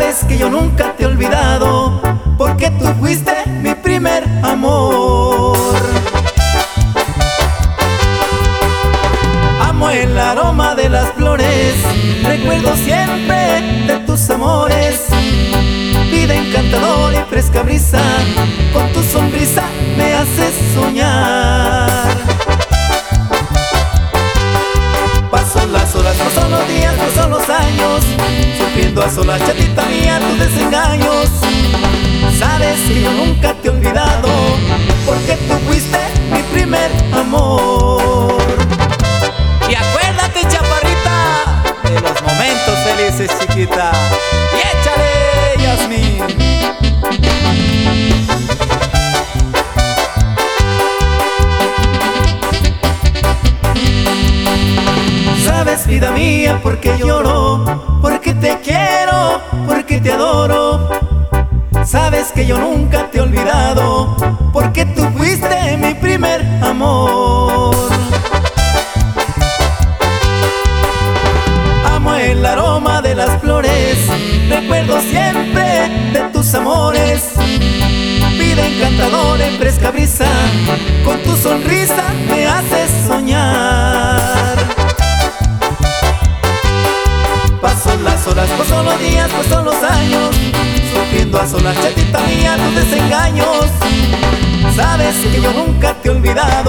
Sabes que yo nunca te he olvidado, porque tú fuiste mi primer amor. Amo el aroma de las flores, recuerdo siempre de tus amores. Vida encantadora y fresca brisa, con tu sonrisa me haces soñar. Pasan las horas, pasan los días, pasan los años, sufriendo a solas, chatita mía, tus desengaños. Sabes que yo nunca te he olvidado, porque tú fuiste mi primer amor. Y acuérdate, chaparrita, de los momentos felices, chiquita. Y échale, Yasmín. Sabes, vida mía, porque lloro, porque te quiero, porque te adoro. Sabes que yo nunca te he olvidado, porque tú fuiste mi primer amor. Amo el aroma de las flores, recuerdo siempre de tus amores. Vida encantadora y fresca brisa, con tu sonrisa me haces soñar. Pasan las horas, pasan los días, pasan los años, sufriendo a solas, chatita mía, tus desengaños. Sabes que yo nunca te he olvidado,